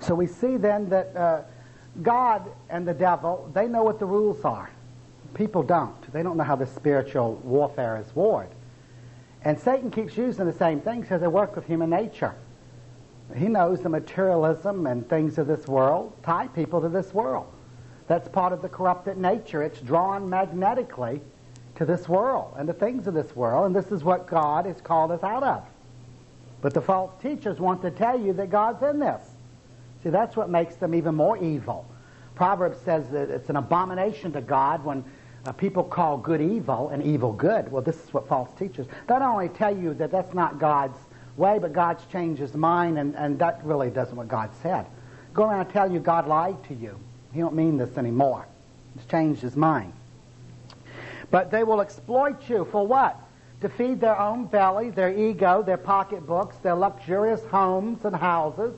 So we see then that God and the devil, they know what the rules are. People don't. They don't know how the spiritual warfare is warred. And Satan keeps using the same things because they work with human nature. He knows the materialism and things of this world tie people to this world. That's part of the corrupted nature. It's drawn magnetically to this world and the things of this world, and this is what God has called us out of. But the false teachers want to tell you that God's in this. See, that's what makes them even more evil. Proverbs says that it's an abomination to God when people call good evil and evil good. Well, this is what false teachers... They not only tell you that that's not God's way, but God's changed his mind, and that really doesn't what God said. Go around and tell you God lied to you. He don't mean this anymore. He's changed his mind. But they will exploit you for what? To feed their own belly, their ego, their pocketbooks, their luxurious homes and houses,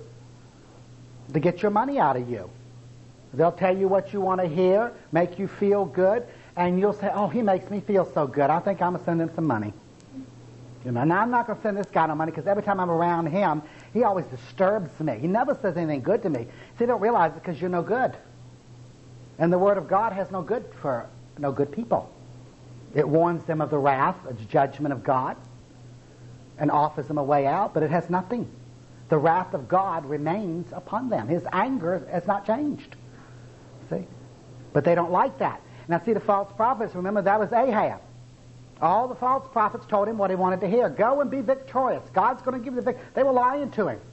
to get your money out of you. They'll tell you what you want to hear, make you feel good, and you'll say, oh, he makes me feel so good. I think I'm going to send him some money. You know, now I'm not going to send this guy no money because every time I'm around him, he always disturbs me. He never says anything good to me. See, they don't realize it because you're no good. And the Word of God has no good for no good people. It warns them of the wrath, the judgment of God, and offers them a way out, but it has nothing. The wrath of God remains upon them. His anger has not changed. See? But they don't like that. Now see, the false prophets, remember that was Ahab. All the false prophets told him what he wanted to hear. Go and be victorious. God's going to give you the victory. They were lying to him.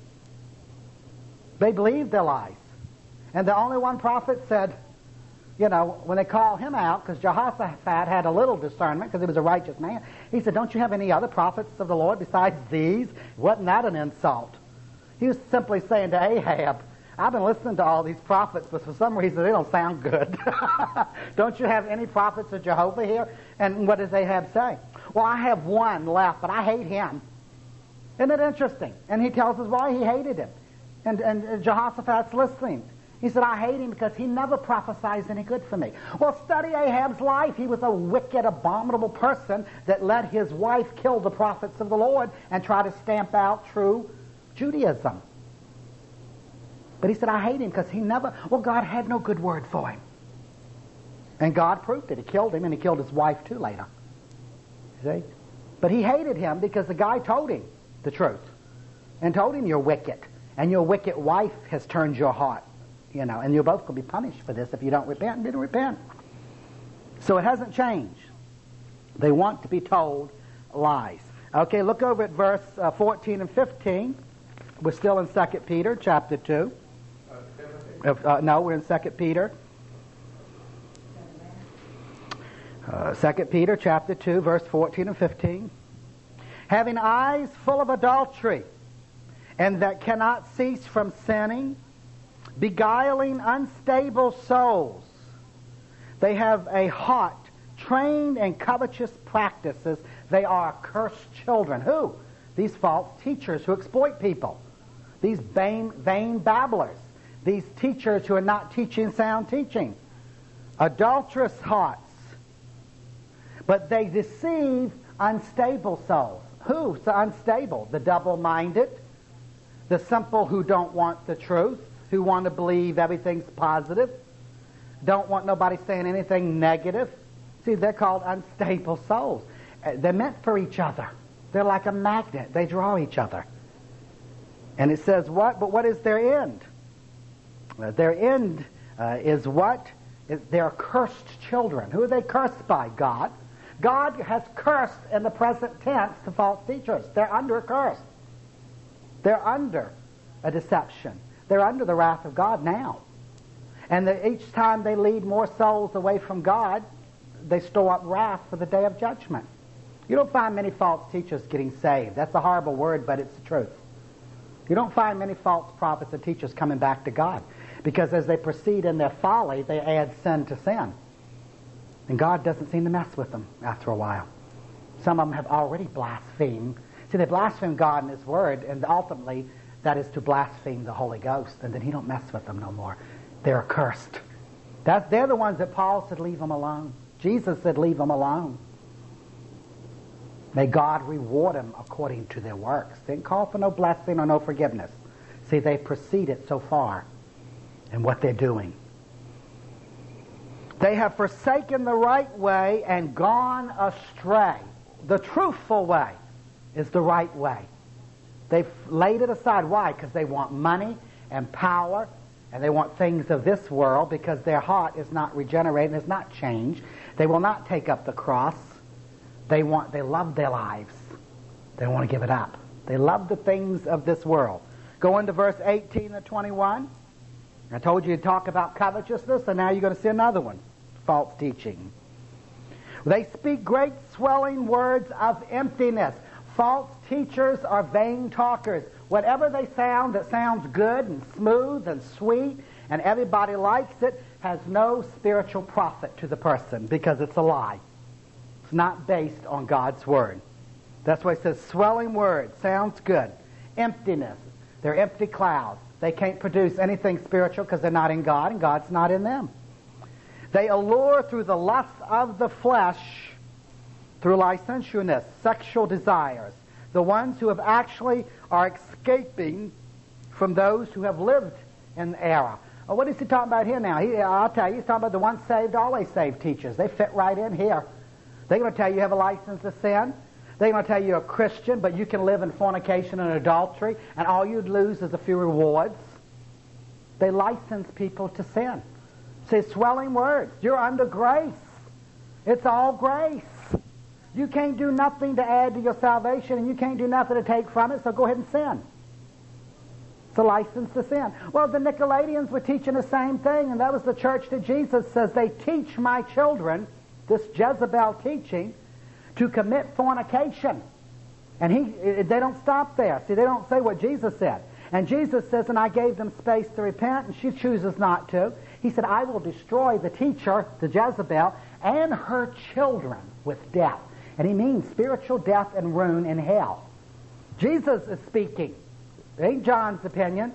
They believed their lies. And the only one prophet said, you know, when they called him out, because Jehoshaphat had a little discernment because he was a righteous man, he said, don't you have any other prophets of the Lord besides these? Wasn't that an insult? He was simply saying to Ahab, I've been listening to all these prophets, but for some reason they don't sound good. Don't you have any prophets of Jehovah here? And what does Ahab say? Well, I have one left, but I hate him. Isn't it interesting? And he tells us why he hated him. And Jehoshaphat's listening. He said, I hate him because he never prophesies any good for me. Well, study Ahab's life. He was a wicked, abominable person that let his wife kill the prophets of the Lord and try to stamp out true Judaism. But he said, I hate him because he never... Well, God had no good word for him. And God proved it. He killed him, and he killed his wife too later. See? But he hated him because the guy told him the truth. And told him, you're wicked. And your wicked wife has turned your heart. You know, and you're both going to be punished for this if you don't repent and didn't repent. So it hasn't changed. They want to be told lies. Okay, look over at verse 14 and 15. We're still in 2 Peter chapter 2. No, we're in 2 Peter. 2 Peter chapter 2, verse 14 and 15. Having eyes full of adultery, and that cannot cease from sinning, beguiling unstable souls. They have a heart trained in covetous practices. They are accursed children. Who? These false teachers who exploit people. These vain babblers. These teachers who are not teaching sound teaching. Adulterous hearts. But they deceive unstable souls. Who's the unstable? The double-minded. The simple who don't want the truth. Who want to believe everything's positive. Don't want nobody saying anything negative. See, they're called unstable souls. They're meant for each other. They're like a magnet. They draw each other. And it says what? But what is their end? Their end is what? They're cursed children. Who are they cursed by? God. God has cursed in the present tense the false teachers. They're under a curse. They're under a deception. They're under the wrath of God now. And each time they lead more souls away from God, they store up wrath for the day of judgment. You don't find many false teachers getting saved. That's a horrible word, but it's the truth. You don't find many false prophets and teachers coming back to God. Because as they proceed in their folly, they add sin to sin. And God doesn't seem to mess with them after a while. Some of them have already blasphemed. See, they blaspheme God and His Word, and ultimately that is to blaspheme the Holy Ghost, and then He don't mess with them no more. They're accursed. They're the ones that Paul said, leave them alone. Jesus said, leave them alone. May God reward them according to their works. They didn't call for no blessing or no forgiveness. See, they proceeded so far in what they're doing. They have forsaken the right way and gone astray. The truthful way is the right way. They've laid it aside. Why? Because they want money and power, and they want things of this world, because their heart is not regenerated, is not changed. They will not take up the cross. They love their lives. They want to give it up. They love the things of this world. Go into verse 18 and 21. I told you to talk about covetousness, and now you're going to see another one. False teaching. They speak great swelling words of emptiness. False teachers are vain talkers. Whatever they sound that sounds good and smooth and sweet and everybody likes it has no spiritual profit to the person, because it's a lie. It's not based on God's Word. That's why it says swelling words. Sounds good. Emptiness. They're empty clouds. They can't produce anything spiritual because they're not in God, and God's not in them. They allure through the lust of the flesh, through licentiousness, sexual desires. The ones who have actually are escaping from those who have lived in the era. What is he talking about here now? I'll tell you, he's talking about the once saved, always saved teachers. They fit right in here. They're going to tell you have a license to sin. They're going to tell you you're a Christian, but you can live in fornication and adultery, and all you'd lose is a few rewards. They license people to sin. Say swelling words. You're under grace. It's all grace. You can't do nothing to add to your salvation, and you can't do nothing to take from it, so go ahead and sin. It's a license to sin. Well, the Nicolaitans were teaching the same thing, and that was the church that Jesus says, they teach my children, this Jezebel teaching, to commit fornication. And they don't stop there. See, they don't say what Jesus said. And Jesus says, and I gave them space to repent, and she chooses not to. He said, I will destroy the teacher, the Jezebel, and her children with death. And he means spiritual death and ruin in hell. Jesus is speaking. It ain't John's opinion.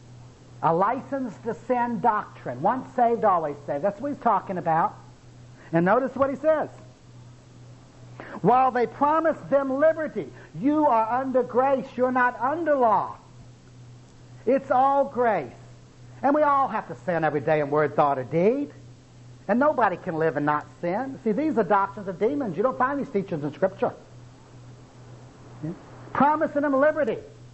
A license to sin doctrine. Once saved, always saved. That's what he's talking about. And notice what he says. While they promise them liberty, you are under grace. You're not under law. It's all grace. And we all have to sin every day in word, thought, or deed. And nobody can live and not sin. See, these are doctrines of demons. You don't find these teachings in Scripture. Yeah? Promising them liberty.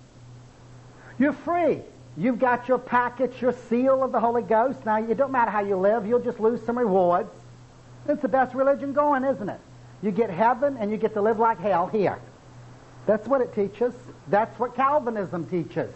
You're free. You've got your package, your seal of the Holy Ghost. Now, it don't matter how you live. You'll just lose some rewards. It's the best religion going, isn't it? You get heaven and you get to live like hell here. That's what it teaches. That's what Calvinism teaches.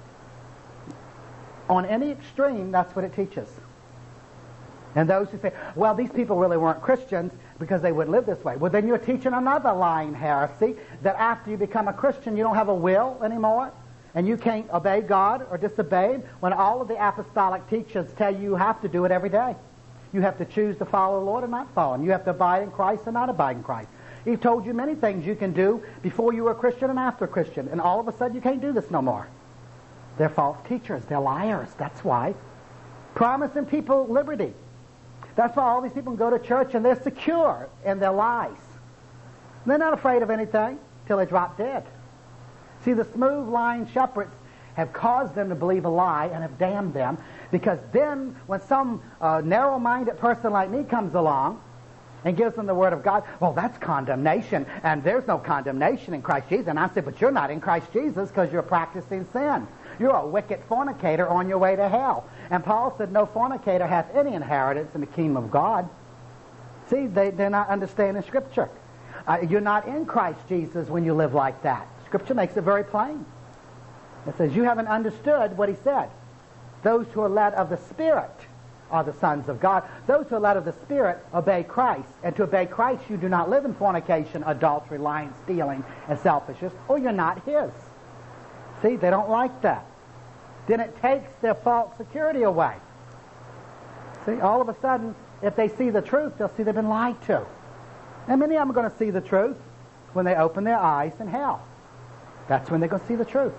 On any extreme, that's what it teaches. And those who say, well, these people really weren't Christians because they would live this way. Well, then you're teaching another lying heresy, that after you become a Christian, you don't have a will anymore, and you can't obey God or disobey Him, when all of the apostolic teachers tell you have to do it every day. You have to choose to follow the Lord or not follow Him. You have to abide in Christ or not abide in Christ. He told you many things you can do before you were a Christian and after a Christian, and all of a sudden you can't do this no more. They're false teachers. They're liars. That's why. Promising people liberty. That's why all these people can go to church and they're secure in their lies. They're not afraid of anything till they drop dead. See, the smooth lying shepherds have caused them to believe a lie and have damned them, because then when some narrow-minded person like me comes along and gives them the Word of God, well, that's condemnation, and there's no condemnation in Christ Jesus. And I say, but you're not in Christ Jesus because you're practicing sin. You're a wicked fornicator on your way to hell. And Paul said, no fornicator hath any inheritance in the kingdom of God. See, they're not understanding Scripture. You're not in Christ Jesus when you live like that. Scripture makes it very plain. It says, you haven't understood what he said. Those who are led of the Spirit are the sons of God. Those who are led of the Spirit obey Christ. And to obey Christ, you do not live in fornication, adultery, lying, stealing, and selfishness, or you're not His. See, they don't like that. Then it takes their false security away. See, all of a sudden, if they see the truth, they'll see they've been lied to. And many of them are going to see the truth when they open their eyes in hell. That's when they're going to see the truth.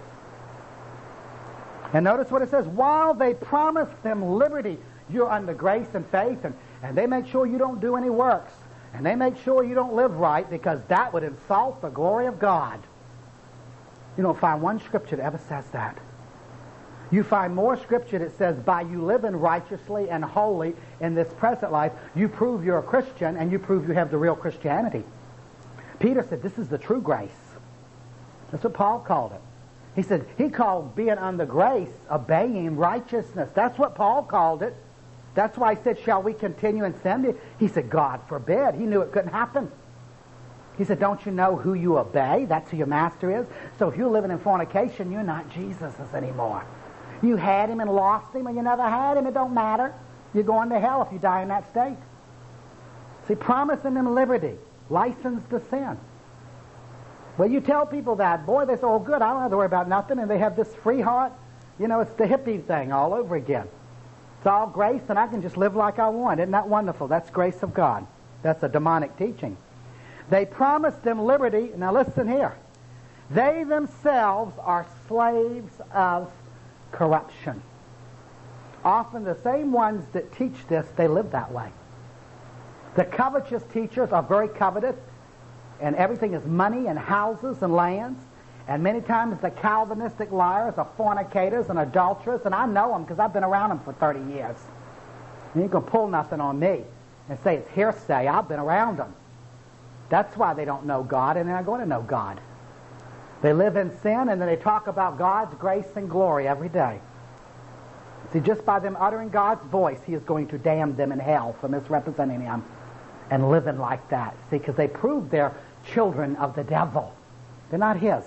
And notice what it says. While they promise them liberty, you're under grace and faith, and they make sure you don't do any works. And they make sure you don't live right, because that would insult the glory of God. You don't find one Scripture that ever says that. You find more scripture that says by you living righteously and holy in this present life, you prove you're a Christian and you prove you have the real Christianity. Peter said this is the true grace. That's what Paul called it. He said he called being under grace obeying righteousness. That's what Paul called it. That's why he said, shall we continue in sin? He said, God forbid. He knew it couldn't happen. He said, don't you know who you obey? That's who your master is. So if you're living in fornication, you're not Jesus's anymore. You had him and lost him, or you never had him. It don't matter. You're going to hell if you die in that state. See, promising them liberty, license to sin. Well, you tell people that, boy, they say, oh, good, I don't have to worry about nothing, and they have this free heart. You know, it's the hippie thing all over again. It's all grace, and I can just live like I want. Isn't that wonderful? That's grace of God. That's a demonic teaching. They promised them liberty. Now listen here. They themselves are slaves of corruption. Often the same ones that teach this, they live that way. The covetous teachers are very covetous, and everything is money and houses and lands. And many times the Calvinistic liars are fornicators and adulterers, and I know them because I've been around them for 30 years. You ain't going to pull nothing on me and say it's hearsay. I've been around them. That's why they don't know God, and they're not going to know God. They live in sin, and then they talk about God's grace and glory every day. See, just by them uttering God's voice, he is going to damn them in hell for misrepresenting him and living like that. See, because they prove they're children of the devil. They're not his.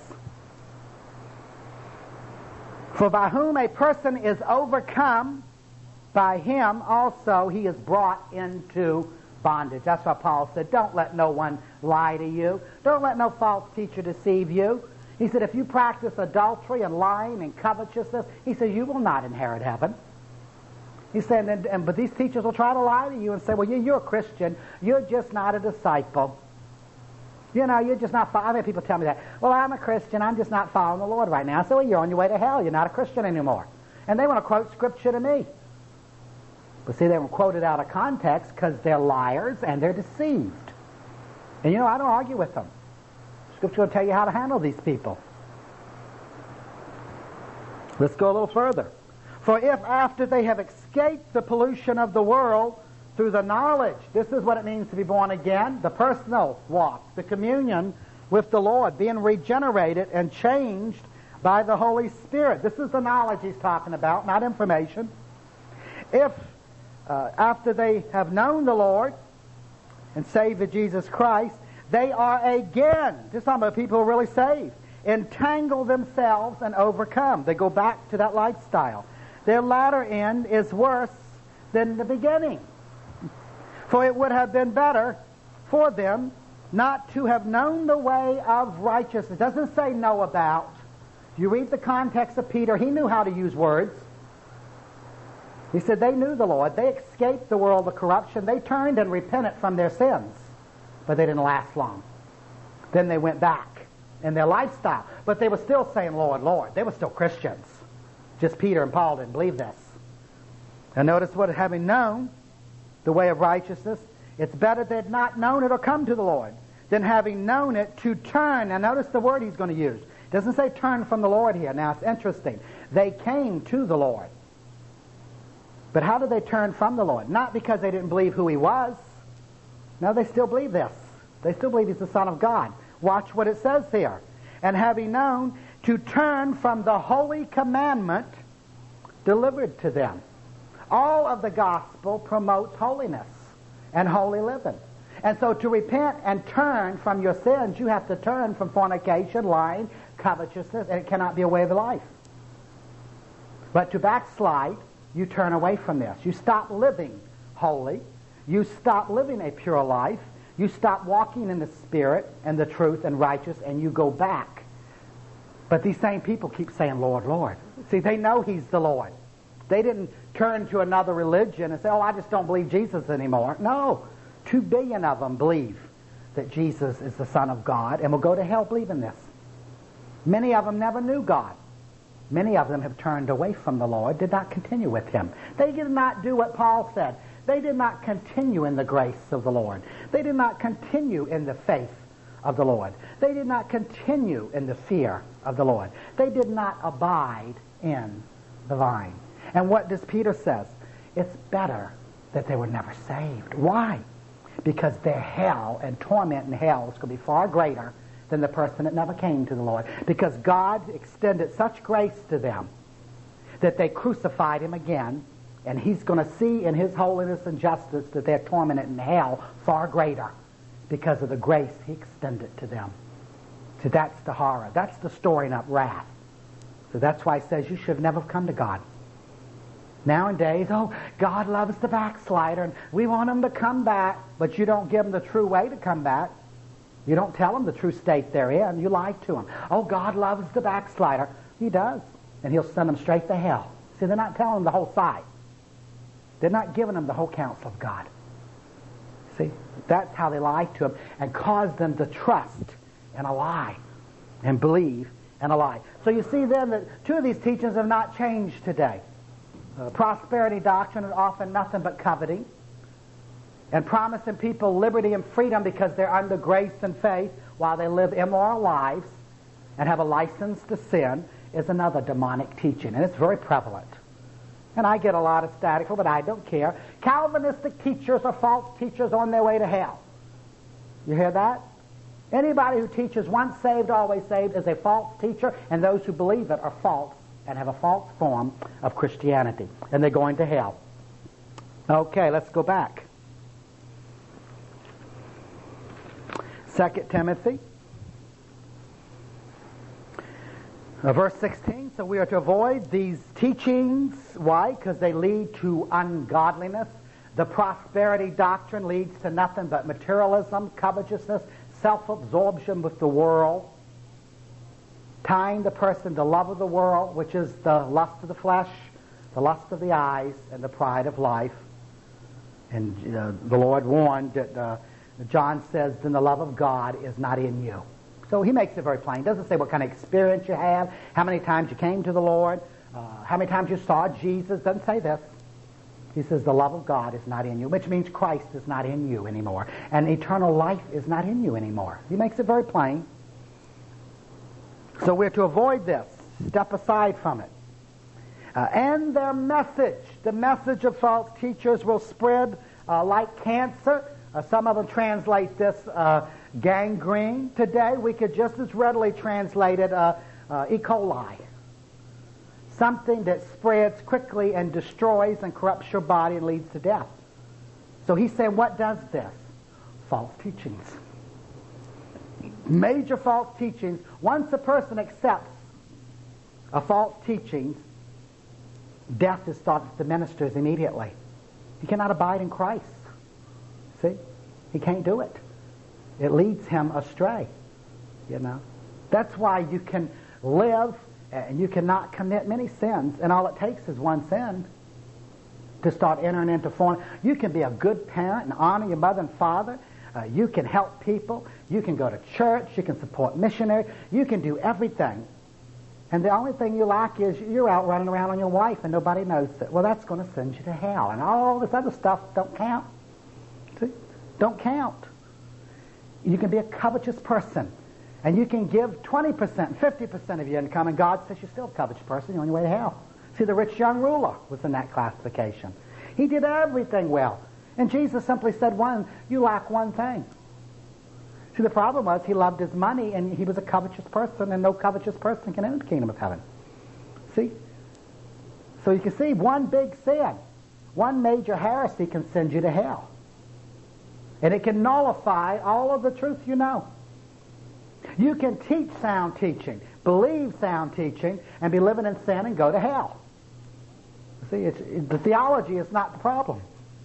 For by whom a person is overcome, by him also he is brought into bondage. That's why Paul said, don't let no one lie to you. Don't let no false teacher deceive you. He said, if you practice adultery and lying and covetousness, he said, you will not inherit heaven. He said, but these teachers will try to lie to you and say, well, you're a Christian. You're just not a disciple. You know, you're just not following. I've had people tell me that. Well, I'm a Christian. I'm just not following the Lord right now. I say, well, you're on your way to hell. You're not a Christian anymore. And they want to quote Scripture to me. But see, they were quoted out of context because they're liars and they're deceived. And you know, I don't argue with them. Scripture will tell you how to handle these people. Let's go a little further. For if after they have escaped the pollution of the world through the knowledge, this is what it means to be born again, the personal walk, the communion with the Lord, being regenerated and changed by the Holy Spirit. This is the knowledge he's talking about, not information. If after they have known the Lord and Savior Jesus Christ, they are again, this is talking about people who are really saved, entangle themselves and overcome. They go back to that lifestyle. Their latter end is worse than the beginning. For it would have been better for them not to have known the way of righteousness. It doesn't say know about. If you read the context of Peter, he knew how to use words. He said they knew the Lord. They escaped the world of corruption. They turned and repented from their sins. But they didn't last long. Then they went back in their lifestyle. But they were still saying, Lord, Lord. They were still Christians. Just Peter and Paul didn't believe this. And notice what, having known the way of righteousness, it's better they had not known it or come to the Lord than having known it to turn. Now notice the word he's going to use. It doesn't say turn from the Lord here. Now it's interesting. They came to the Lord. But how did they turn from the Lord? Not because they didn't believe who he was. No, they still believe this. They still believe he's the Son of God. Watch what it says here. And having known to turn from the holy commandment delivered to them. All of the gospel promotes holiness and holy living. And so to repent and turn from your sins, you have to turn from fornication, lying, covetousness, and it cannot be a way of life. But to backslide, you turn away from this. You stop living holy. You stop living a pure life. You stop walking in the Spirit and the truth and righteous, and you go back. But these same people keep saying, Lord, Lord. See, they know he's the Lord. They didn't turn to another religion and say, oh, I just don't believe Jesus anymore. No. 2 billion of them believe that Jesus is the Son of God and will go to hell believing this. Many of them never knew God. Many of them have turned away from the Lord, did not continue with him. They did not do what Paul said. They did not continue in the grace of the Lord. They did not continue in the faith of the Lord. They did not continue in the fear of the Lord. They did not abide in the vine. And what does Peter says? It's better that they were never saved. Why? Because their hell and torment in hell is going to be far greater than the person that never came to the Lord. Because God extended such grace to them that they crucified him again, and he's going to see in his holiness and justice that they're tormented in hell far greater because of the grace he extended to them. So that's the horror. That's the storing up wrath. So that's why he says you should never have come to God. Nowadays, God loves the backslider, and we want him to come back, but you don't give him the true way to come back. You don't tell him the true state they're in. You lie to him. God loves the backslider. He does, and he'll send them straight to hell. See, they're not telling them the whole side. They're not giving them the whole counsel of God. See, that's how they lie to him and cause them to trust in a lie and believe in a lie. So you see then that two of these teachings have not changed today. Prosperity doctrine is often nothing but coveting, and promising people liberty and freedom because they're under grace and faith while they live immoral lives and have a license to sin is another demonic teaching, and it's very prevalent. And I get a lot of static for it, but I don't care. Calvinistic teachers are false teachers on their way to hell. You hear that? Anybody who teaches once saved, always saved is a false teacher, and those who believe it are false and have a false form of Christianity, and they're going to hell. Okay, let's go back. 2 Timothy, verse 16. So we are to avoid these teachings. Why? Because they lead to ungodliness. The prosperity doctrine leads to nothing but materialism, covetousness, self-absorption with the world, tying the person to love of the world, which is the lust of the flesh, the lust of the eyes, and the pride of life. And the Lord warned that John says, then the love of God is not in you. So he makes it very plain. He doesn't say what kind of experience you have, how many times you came to the Lord, how many times you saw Jesus. Doesn't say this. He says the love of God is not in you, which means Christ is not in you anymore, and eternal life is not in you anymore. He makes it very plain. So we're to avoid this, step aside from it. And their message, the message of false teachers will spread like cancer. Some of them translate this gangrene. Today we could just as readily translate it E. coli. Something that spreads quickly and destroys and corrupts your body and leads to death. So he's saying, what does this? False teachings. Major false teachings. Once a person accepts a false teaching, death is started to ministers immediately. He cannot abide in Christ. See? He can't do it. It leads him astray. You know? That's why you can live and you cannot commit many sins, and all it takes is one sin to start entering into form. You can be a good parent and honor your mother and father. You can help people. You can go to church. You can support missionaries. You can do everything. And the only thing you lack is you're out running around on your wife and nobody knows it. Well, that's going to send you to hell. And all this other stuff don't count. See? Don't count. You can be a covetous person. And you can give 20%, 50% of your income, and God says you're still a covetous person. You're on your way to hell. See, the rich young ruler was in that classification. He did everything well. And Jesus simply said, you lack one thing. See, the problem was he loved his money, and he was a covetous person, and no covetous person can enter the kingdom of heaven. See? So you can see one big sin, one major heresy can send you to hell. And it can nullify all of the truth you know. You can teach sound teaching, believe sound teaching, and be living in sin and go to hell. See, the theology is not the problem.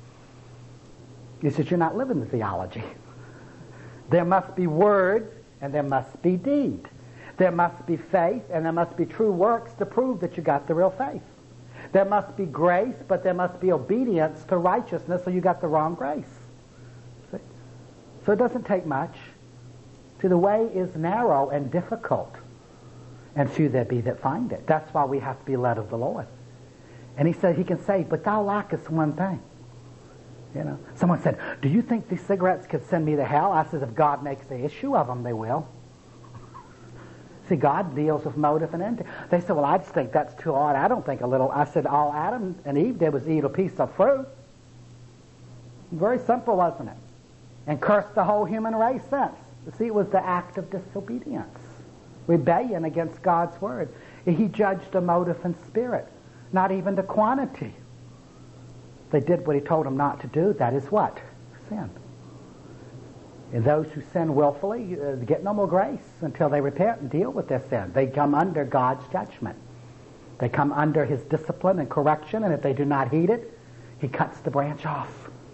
It's that you're not living the theology. There must be word and there must be deed. There must be faith and there must be true works to prove that you got the real faith. There must be grace, but there must be obedience to righteousness, or you got the wrong grace. See? So it doesn't take much. See, the way is narrow and difficult, and few there be that find it. That's why we have to be led of the Lord. And he said, he can say, but thou lackest one thing. You know, someone said, do you think these cigarettes could send me to hell? I said, if God makes the issue of them, they will. See, God deals with motive and intent. They said, well, I just think that's too odd. I don't think a little. I said, all Adam and Eve did was eat a piece of fruit. Very simple, wasn't it? And cursed the whole human race since. See, it was the act of disobedience. Rebellion against God's word. He judged the motive and spirit, not even the quantity. They did what he told them not to do. That is what? Sin. And those who sin willfully get no more grace until they repent and deal with their sin. They come under God's judgment. They come under his discipline and correction, and if they do not heed it, he cuts the branch off.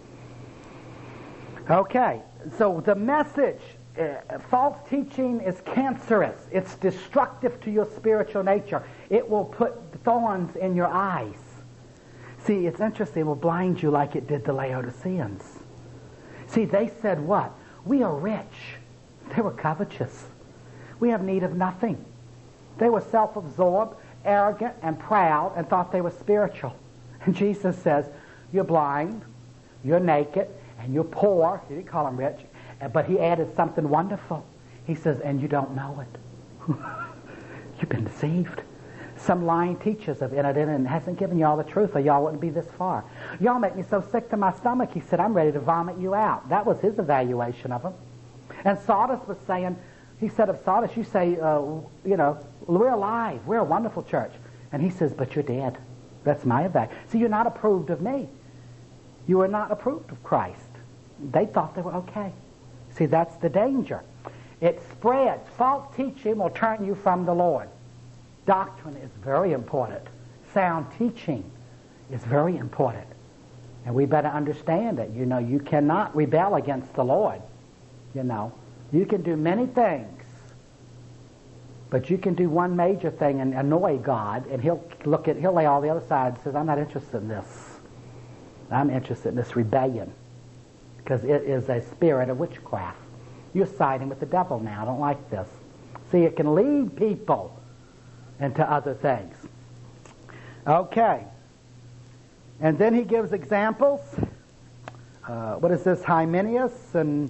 Okay, so the message, false teaching is cancerous. It's destructive to your spiritual nature. It will put thorns in your eyes. See, it's interesting. It will blind you like it did the Laodiceans. See, they said what? We are rich. They were covetous. We have need of nothing. They were self-absorbed, arrogant, and proud, and thought they were spiritual. And Jesus says, you're blind, you're naked, and you're poor. He didn't call them rich, but he added something wonderful. He says, and you don't know it. You've been deceived. Some lying teachers have entered in and hasn't given you all the truth, or y'all wouldn't be this far. Y'all make me so sick to my stomach, he said, I'm ready to vomit you out. That was his evaluation of them. And Sardis was saying, he said of Sardis, you say, we're alive, we're a wonderful church. And he says, but you're dead. That's my evaluation. See, you're not approved of me. You are not approved of Christ. They thought they were okay. See, that's the danger. It spreads. False teaching will turn you from the Lord. Doctrine is very important. Sound teaching is very important. And we better understand it. You cannot rebel against the Lord. You can do many things, but you can do one major thing and annoy God, and he'll lay all the other side and says, I'm not interested in this. I'm interested in this rebellion, because it is a spirit of witchcraft. You're siding with the devil now. I don't like this. See, it can lead people into other things. Okay. And then he gives examples. What is this? Hymenaeus and...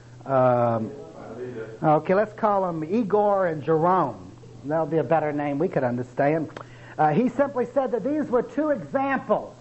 okay, let's call them Igor and Jerome. That'll be a better name we could understand. He simply said that these were two examples.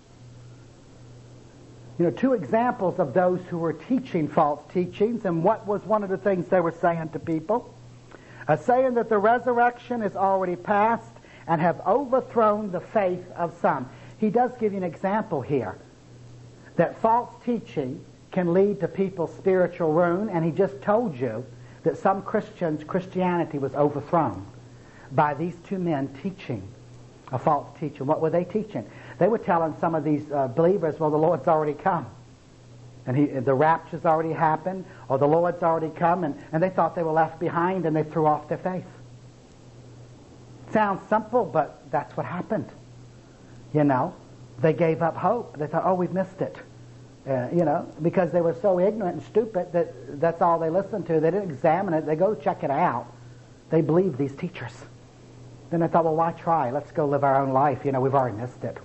Two examples of those who were teaching false teachings. And what was one of the things they were saying to people? Saying that the resurrection is already past and have overthrown the faith of some. He does give you an example here that false teaching can lead to people's spiritual ruin, and he just told you that some Christianity was overthrown by these two men teaching a false teaching. What were they teaching? They were telling some of these believers, well, the Lord's already come. And the rapture's already happened, or the Lord's already come, and they thought they were left behind, and they threw off their faith. Sounds simple, but that's what happened. They gave up hope. They thought, oh, we've missed it. Because they were so ignorant and stupid that that's all they listened to. They didn't examine it. They go check it out. They believed these teachers. Then they thought, well, why try? Let's go live our own life. We've already missed it.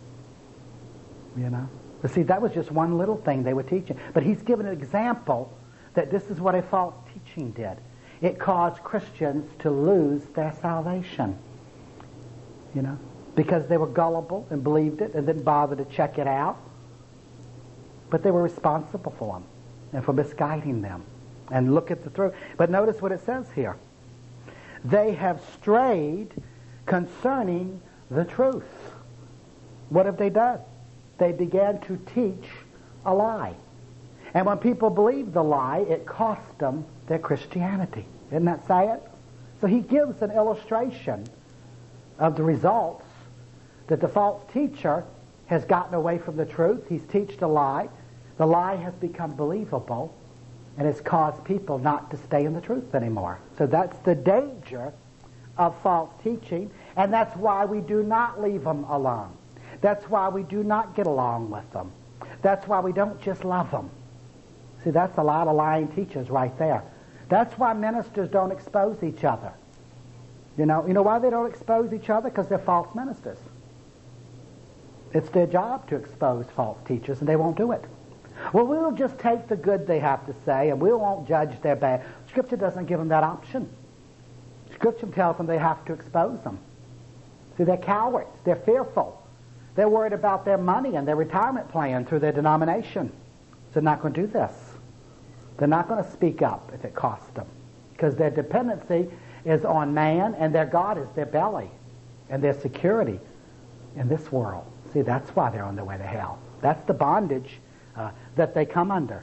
But see, that was just one little thing they were teaching. But he's given an example that this is what a false teaching did. It caused Christians to lose their salvation. Because they were gullible and believed it and didn't bother to check it out. But they were responsible for them and for misguiding them. And look at the truth. But notice what it says here. They have strayed concerning the truth. What have they done? They began to teach a lie. And when people believed the lie, it cost them their Christianity. Isn't that sad? So he gives an illustration of the results that the false teacher has gotten away from the truth. He's taught a lie. The lie has become believable, and it's caused people not to stay in the truth anymore. So that's the danger of false teaching, and that's why we do not leave them alone. That's why we do not get along with them. That's why we don't just love them. See, that's a lot of lying teachers right there. That's why ministers don't expose each other. You know why they don't expose each other? Because they're false ministers. It's their job to expose false teachers, and they won't do it. Well, we'll just take the good they have to say, and we won't judge their bad. Scripture doesn't give them that option. Scripture tells them they have to expose them. See, they're cowards. They're fearful. They're worried about their money and their retirement plan through their denomination. So they're not going to do this. They're not going to speak up if it costs them. Because their dependency is on man, and their God is their belly and their security in this world. See, that's why they're on their way to hell. That's the bondage that they come under.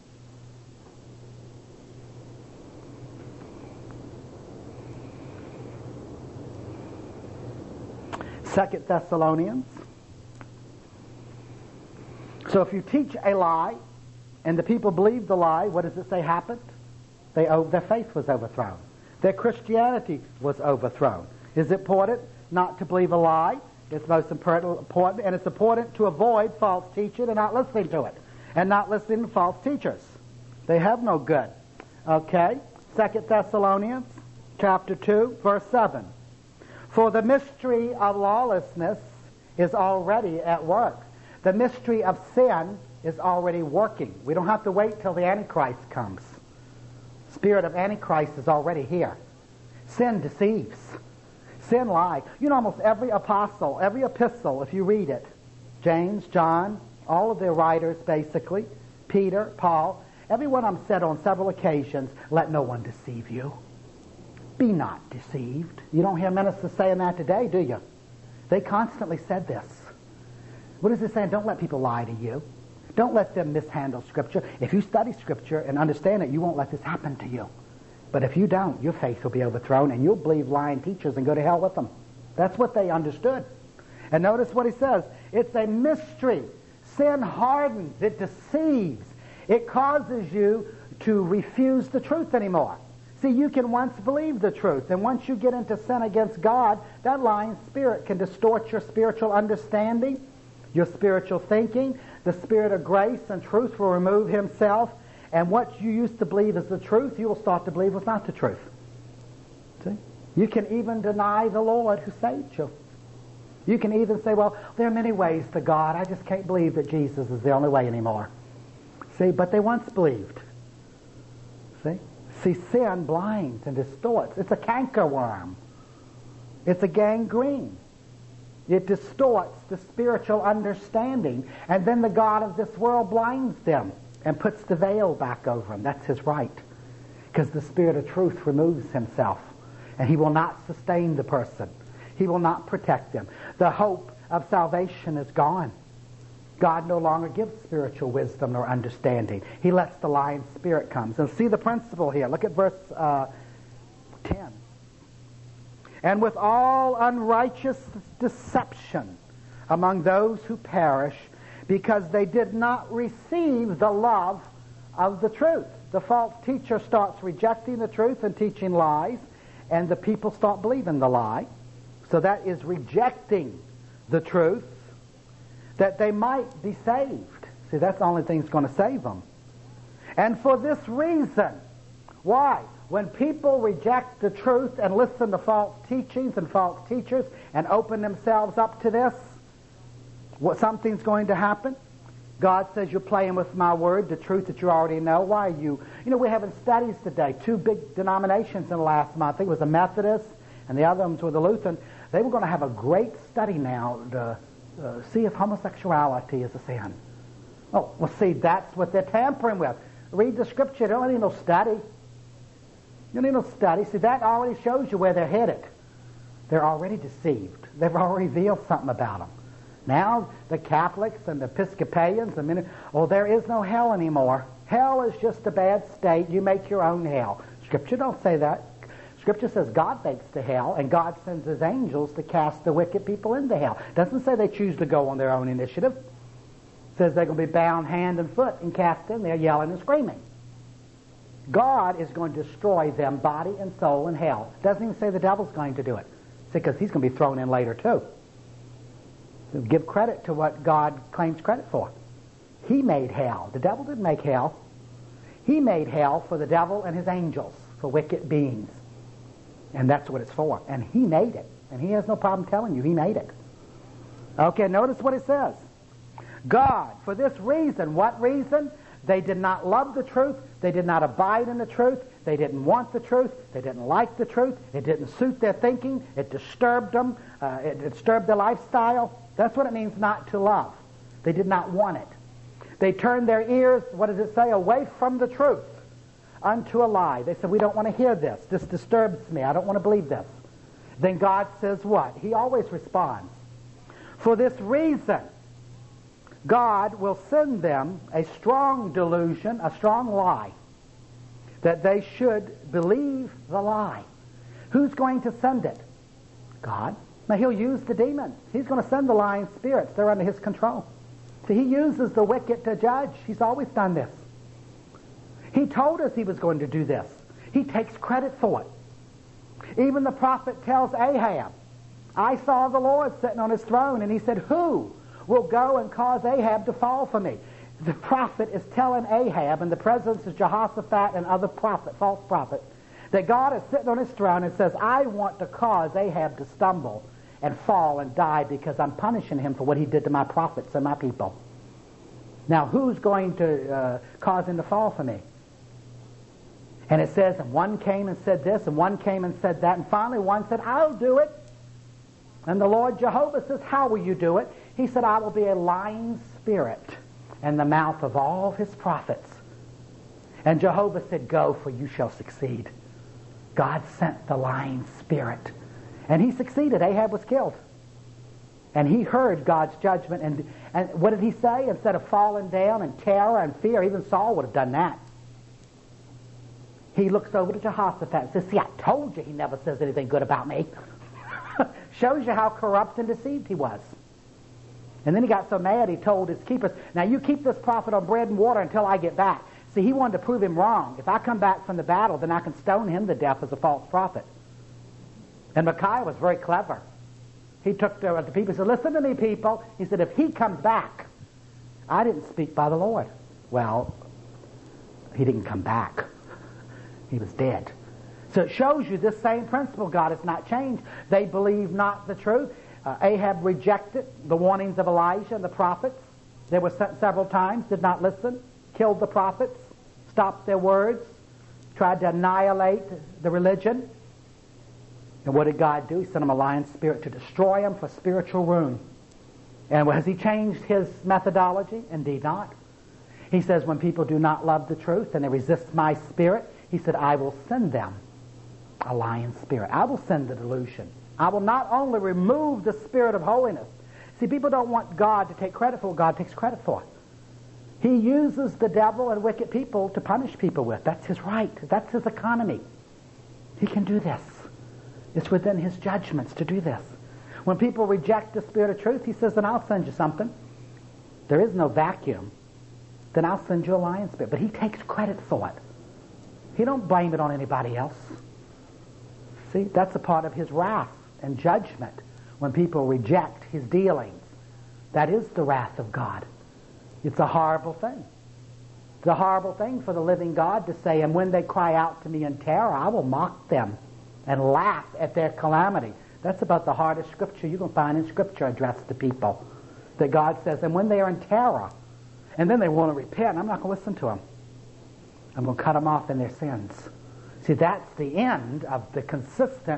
Second Thessalonians. So if you teach a lie and the people believe the lie, what does it say happened? Their faith was overthrown. Their Christianity was overthrown. Is it important not to believe a lie? It's most important, and it's important to avoid false teaching and not listening to it, and not listening to false teachers. They have no good. Okay? 2 Thessalonians chapter 2, verse 7. For the mystery of lawlessness is already at work. The mystery of sin is already working. We don't have to wait till the Antichrist comes. Spirit of Antichrist is already here. Sin deceives. Sin lies. You know, almost every apostle, every epistle, if you read it, James, John, all of their writers basically, Peter, Paul, every one of them said on several occasions, let no one deceive you. Be not deceived. You don't hear ministers saying that today, do you? They constantly said this. What is it saying? Don't let people lie to you. Don't let them mishandle Scripture. If you study Scripture and understand it, you won't let this happen to you. But if you don't, your faith will be overthrown, and you'll believe lying teachers and go to hell with them. That's what they understood. And notice what he says. It's a mystery. Sin hardens. It deceives. It causes you to refuse the truth anymore. See, you can once believe the truth, and once you get into sin against God, that lying spirit can distort your spiritual understanding, your spiritual thinking. The Spirit of grace and truth will remove himself, and what you used to believe is the truth, you will start to believe was not the truth. See? You can even deny the Lord who saved you. You can even say, well, there are many ways to God. I just can't believe that Jesus is the only way anymore. See, but they once believed. See, sin blinds and distorts. It's a cankerworm. It's a gangrene. It distorts the spiritual understanding, and then the God of this world blinds them and puts the veil back over them. That's his right, because the Spirit of truth removes himself, and he will not sustain the person. He will not protect them. The hope of salvation is gone. God no longer gives spiritual wisdom nor understanding. He lets the lying spirit come. And see the principle here. Look at verse 10. And with all unrighteous deception among those who perish, because they did not receive the love of the truth. The false teacher starts rejecting the truth and teaching lies, and the people start believing the lie. So that is rejecting the truth, that they might be saved. See, that's the only thing that's going to save them. And for this reason, why? When people reject the truth and listen to false teachings and false teachers and open themselves up to this, something's going to happen. God says you're playing with my word, the truth that you already know. Why are you? You know, we're having studies today. 2 big denominations in the last month. I think it was the Methodist and the other ones were the Lutheran. They were going to have a great study now to see if homosexuality is a sin. Oh, well, see, that's what they're tampering with. Read the Scripture. You don't need no study. You don't need no study. See, that already shows you where they're headed. They're already deceived. They've already revealed something about them. Now, the Catholics and the Episcopalians, there is no hell anymore. Hell is just a bad state. You make your own hell. Scripture don't say that. Scripture says God makes the hell, and God sends his angels to cast the wicked people into hell. It doesn't say they choose to go on their own initiative. It says they're going to be bound hand and foot and cast in there yelling and screaming. God is going to destroy them, body and soul, in hell. It doesn't even say the devil's going to do it. It's because he's going to be thrown in later too. So give credit to what God claims credit for. He made hell. The devil didn't make hell. He made hell for the devil and his angels, for wicked beings. And that's what it's for. And he made it. And he has no problem telling you he made it. Okay, notice what it says. God, for this reason, what reason? They did not love the truth. They did not abide in the truth. They didn't want the truth. They didn't like the truth. It didn't suit their thinking. It disturbed them. It disturbed their lifestyle. That's what it means not to love. They did not want it. They turned their ears, what does it say, away from the truth unto a lie. They said, we don't want to hear this. This disturbs me. I don't want to believe this. Then God says what? He always responds. For this reason, God will send them a strong delusion, a strong lie, that they should believe the lie. Who's going to send it? God. Now, he'll use the demons. He's going to send the lying spirits. They're under his control. So he uses the wicked to judge. He's always done this. He told us he was going to do this. He takes credit for it. Even the prophet tells Ahab, I saw the Lord sitting on his throne, and he said, who will go and cause Ahab to fall for me? The prophet is telling Ahab in the presence of Jehoshaphat and other false prophets, that God is sitting on his throne and says, I want to cause Ahab to stumble and fall and die because I'm punishing him for what he did to my prophets and my people. Now, who's going to cause him to fall for me? And it says, and one came and said this, and one came and said that, and finally one said, I'll do it. And the Lord Jehovah says, how will you do it? He said, I will be a lying spirit in the mouth of all his prophets. And Jehovah said, go, for you shall succeed. God sent the lying spirit. And he succeeded. Ahab was killed. And he heard God's judgment. And what did he say? Instead of falling down in terror and fear, even Saul would have done that. He looks over to Jehoshaphat and says, see, I told you he never says anything good about me. Shows you how corrupt and deceived he was. And then he got so mad he told his keepers, now you keep this prophet on bread and water until I get back. See, he wanted to prove him wrong. If I come back from the battle, then I can stone him to death as a false prophet. And Micaiah was very clever. He took the people and said, listen to me, people. He said, if he comes back, I didn't speak by the Lord. Well, he didn't come back. He was dead. So it shows you this same principle. God has not changed. They believe not the truth. Ahab rejected the warnings of Elijah and the prophets. They were sent several times, did not listen, killed the prophets, stopped their words, tried to annihilate the religion. And what did God do? He sent them a lion spirit to destroy them for spiritual ruin. And has he changed his methodology? Indeed not. He says when people do not love the truth and they resist my spirit, he said, I will send them a lion spirit. I will send the delusion. I will not only remove the spirit of holiness. See, people don't want God to take credit for what God takes credit for. He uses the devil and wicked people to punish people with. That's his right. That's his economy. He can do this. It's within his judgments to do this. When people reject the spirit of truth, he says, then I'll send you something. There is no vacuum. Then I'll send you a lion spirit. But he takes credit for it. He don't blame it on anybody else. See, that's a part of his wrath and judgment when people reject his dealings. That is the wrath of God. It's a horrible thing. It's a horrible thing for the living God to say, and when they cry out to me in terror, I will mock them and laugh at their calamity. That's about the hardest scripture you can find in Scripture addressed to people. That God says, and when they are in terror, and then they want to repent, I'm not going to listen to them. I'm going to cut them off in their sins. See, that's the end of the consistent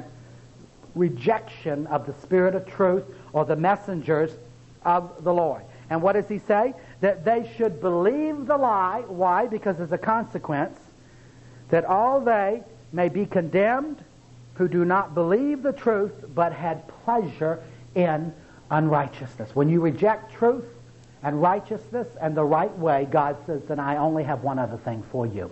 rejection of the Spirit of truth or the messengers of the Lord. And what does he say? That they should believe the lie. Why? Because there's a consequence. That all they may be condemned who do not believe the truth but had pleasure in unrighteousness. When you reject truth and righteousness and the right way, God says, then I only have one other thing for you.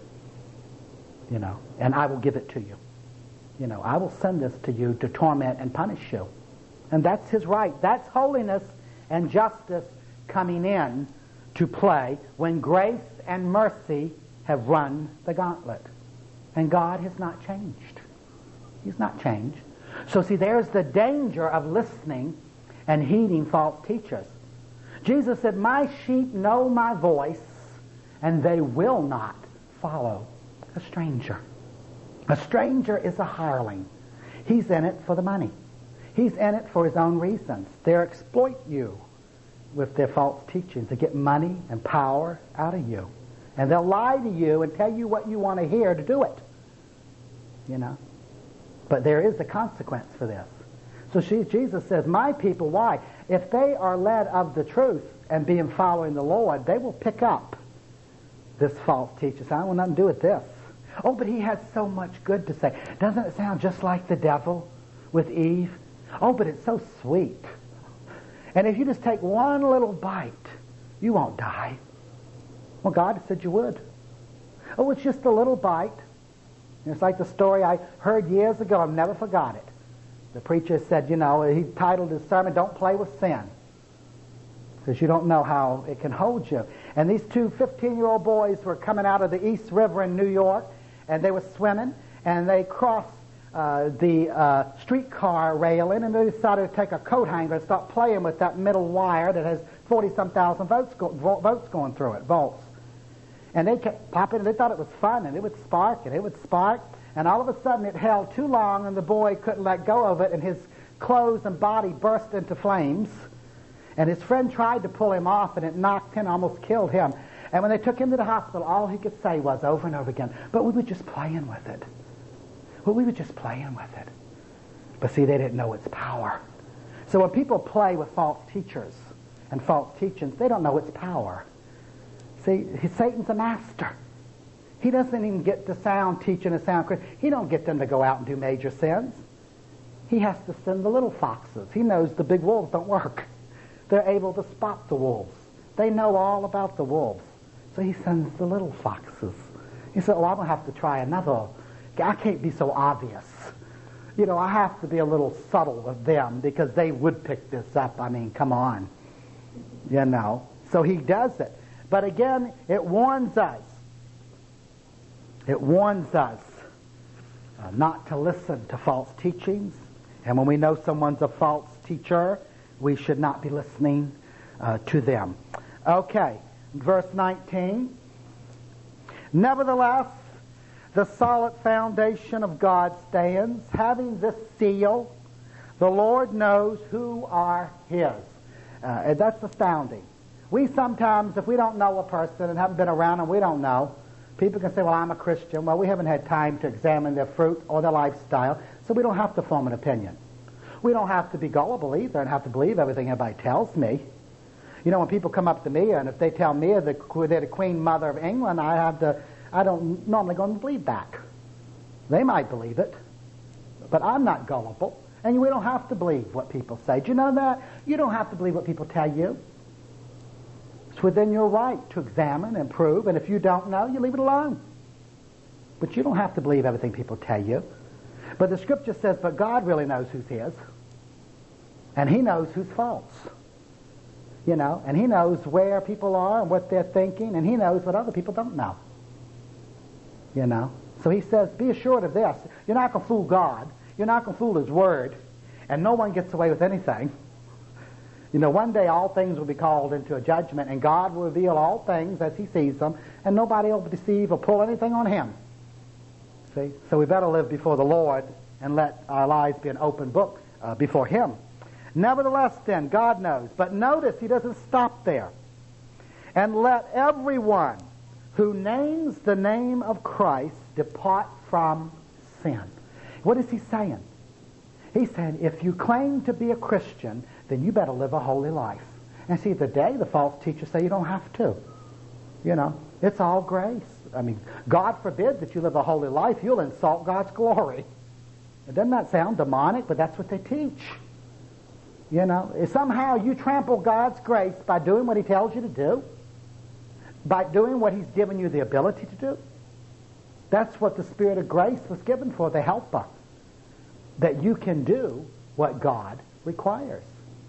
And I will give it to you. I will send this to you to torment and punish you. And that's his right. That's holiness and justice coming in to play when grace and mercy have run the gauntlet. And God has not changed. He's not changed. So see, there's the danger of listening and heeding false teachers. Jesus said, my sheep know my voice, and they will not follow a stranger. A stranger is a hireling. He's in it for the money. He's in it for his own reasons. They exploit you with their false teachings. They get money and power out of you. And they'll lie to you and tell you what you want to hear to do it. You know? But there is a consequence for this. So Jesus says, my people, why? If they are led of the truth and being following the Lord, they will pick up this false teacher. So I want nothing to do with this. Oh, but he has so much good to say. Doesn't it sound just like the devil with Eve? Oh, but it's so sweet. And if you just take one little bite, you won't die. Well, God said you would. Oh, it's just a little bite. It's like the story I heard years ago. I've never forgot it. The preacher said, you know, he titled his sermon, Don't Play with Sin. Because you don't know how it can hold you. And these two 15-year-old boys were coming out of the East River in New York, and they were swimming, and they crossed the streetcar railing, and they decided to take a coat hanger and start playing with that middle wire that has 40-some thousand volts going through it, volts. And they kept popping, and they thought it was fun, and it would spark, and it would spark, and all of a sudden it held too long, and the boy couldn't let go of it, and his clothes and body burst into flames. And his friend tried to pull him off, and it knocked him, almost killed him. And when they took him to the hospital, all he could say was over and over again, but we were just playing with it. Well, we were just playing with it. But see, they didn't know its power. So when people play with false teachers and false teachings, they don't know its power. See, Satan's a master. He doesn't even get the sound teaching and sound Christian. He don't get them to go out and do major sins. He has to send the little foxes. He knows the big wolves don't work. They're able to spot the wolves. They know all about the wolves. So he sends the little foxes. He said, I don't have to try another. I can't be so obvious. You know, I have to be a little subtle with them because they would pick this up. I mean, come on. You know. So he does it. But again, it warns us. It warns us not to listen to false teachings. And when we know someone's a false teacher, we should not be listening to them. Okay, verse 19. Nevertheless, the solid foundation of God stands, having this seal, the Lord knows who are His. And that's astounding. We sometimes, if we don't know a person and haven't been around and we don't know, people can say, well, I'm a Christian. Well, we haven't had time to examine their fruit or their lifestyle, so we don't have to form an opinion. We don't have to be gullible either and have to believe everything everybody tells me. You know, when people come up to me and if they tell me they're the Queen Mother of England, I don't normally go and believe back. They might believe it, but I'm not gullible. And we don't have to believe what people say. Do you know that? You don't have to believe what people tell you. It's within your right to examine and prove, and if you don't know, you leave it alone. But you don't have to believe everything people tell you. But the Scripture says, but God really knows who's His. And He knows who's false. You know, and He knows where people are and what they're thinking, and He knows what other people don't know. You know. So He says, be assured of this. You're not going to fool God. You're not going to fool His Word. And no one gets away with anything. You know, one day all things will be called into a judgment, and God will reveal all things as He sees them, and nobody will deceive or pull anything on Him. See? So we better live before the Lord and let our lives be an open book before Him. Nevertheless, then, God knows. But notice He doesn't stop there. And let everyone who names the name of Christ depart from sin. What is He saying? He's saying, if you claim to be a Christian, then you better live a holy life. And see, today the false teachers say you don't have to. You know, it's all grace. I mean, God forbid that you live a holy life. You'll insult God's glory. Doesn't that sound demonic? But that's what they teach. You know, if somehow you trample God's grace by doing what He tells you to do, by doing what He's given you the ability to do. That's what the Spirit of grace was given for, the helper. That you can do what God requires.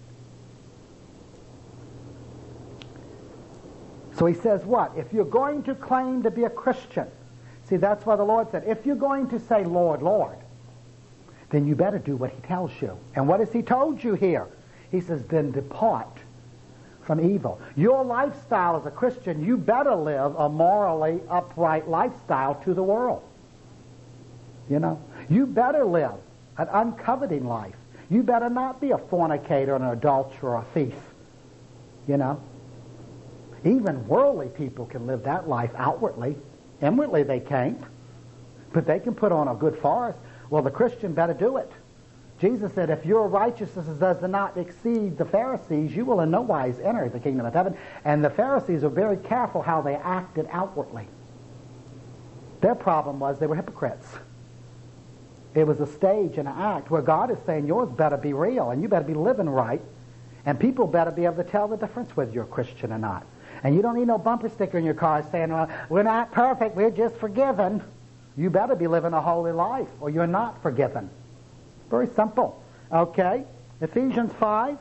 So He says what? If you're going to claim to be a Christian, see, that's why the Lord said, if you're going to say, Lord, Lord, then you better do what He tells you. And what has He told you here? He says, then depart from evil. Your lifestyle as a Christian, you better live a morally upright lifestyle to the world. You know, you better live an uncoveting life. You better not be a fornicator, an adulterer, or a thief. You know. Even worldly people can live that life outwardly. Inwardly they can't. But they can put on a good farce. Well, the Christian better do it. Jesus said, if your righteousness does not exceed the Pharisees, you will in no wise enter the kingdom of heaven. And the Pharisees are very careful how they acted outwardly. Their problem was they were hypocrites. It was a stage and an act where God is saying yours better be real and you better be living right. And people better be able to tell the difference whether you're a Christian or not. And you don't need no bumper sticker in your car saying, well, we're not perfect, we're just forgiven. You better be living a holy life or you're not forgiven. Very simple. Okay? Ephesians 5.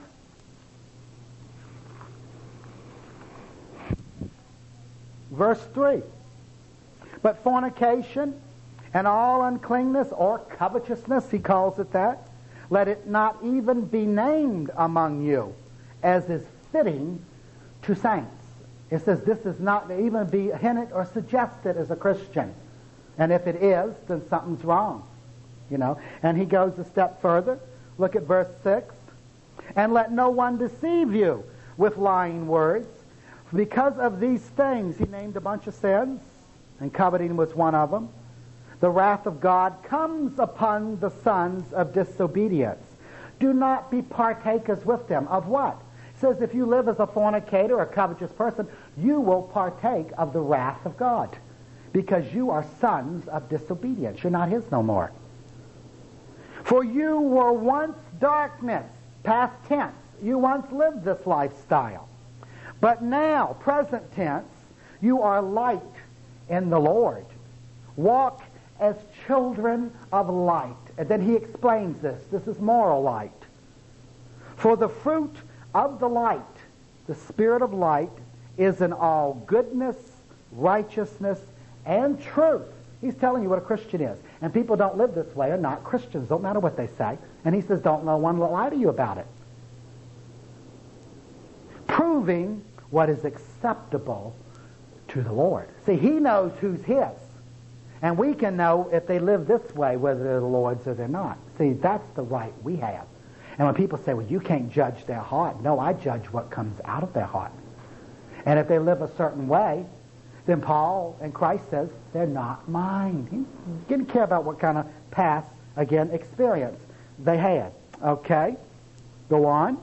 Verse 3. But fornication and all uncleanness or covetousness, he calls it that, let it not even be named among you, as is fitting to saints. It says this is not to even be hinted or suggested as a Christian. And if it is, then something's wrong. You know. And he goes a step further. Look at verse 6. And let no one deceive you with lying words. Because of these things, he named a bunch of sins, and coveting was one of them. The wrath of God comes upon the sons of disobedience. Do not be partakers with them. Of what? It says if you live as a fornicator or a covetous person, you will partake of the wrath of God. Because you are sons of disobedience. You're not his no more. For you were once darkness, past tense. You once lived this lifestyle. But now, present tense, you are light in the Lord. Walk as children of light. And then he explains this. This is moral light. For the fruit of the light, the spirit of light, is in all goodness, righteousness, and truth. He's telling you what a Christian is. And people don't live this way are not Christians. Don't matter what they say. And he says, don't no one lie to you about it. Proving what is acceptable to the Lord. See, he knows who's his. And we can know if they live this way, whether they're the Lord's or they're not. See, that's the right we have. And when people say, well, you can't judge their heart. No, I judge what comes out of their heart. And if they live a certain way, then Paul and Christ says, they're not mine. He didn't care about what kind of past, again, experience they had. Okay? Go on.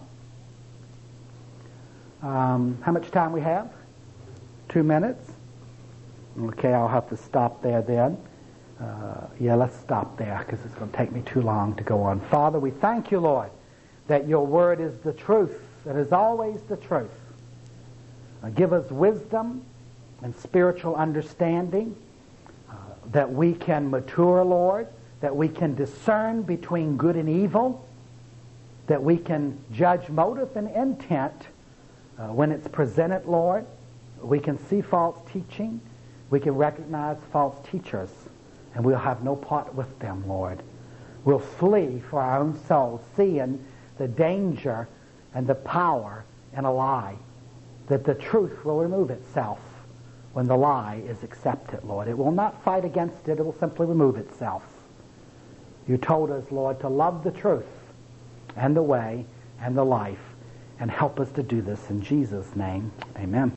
How much time we have? 2 minutes? Okay, I'll have to stop there then. Yeah, let's stop there because it's going to take me too long to go on. Father, we thank you, Lord, that your word is the truth. It is always the truth. Give us wisdom and spiritual understanding, that we can mature, Lord, that we can discern between good and evil, that we can judge motive and intent when it's presented, Lord. We can see false teaching. We can recognize false teachers, and we'll have no part with them, Lord. We'll flee for our own souls, seeing the danger and the power in a lie, that the truth will remove itself when the lie is accepted, Lord. It will not fight against it. It will simply remove itself. You told us, Lord, to love the truth and the way and the life, and help us to do this in Jesus' name. Amen.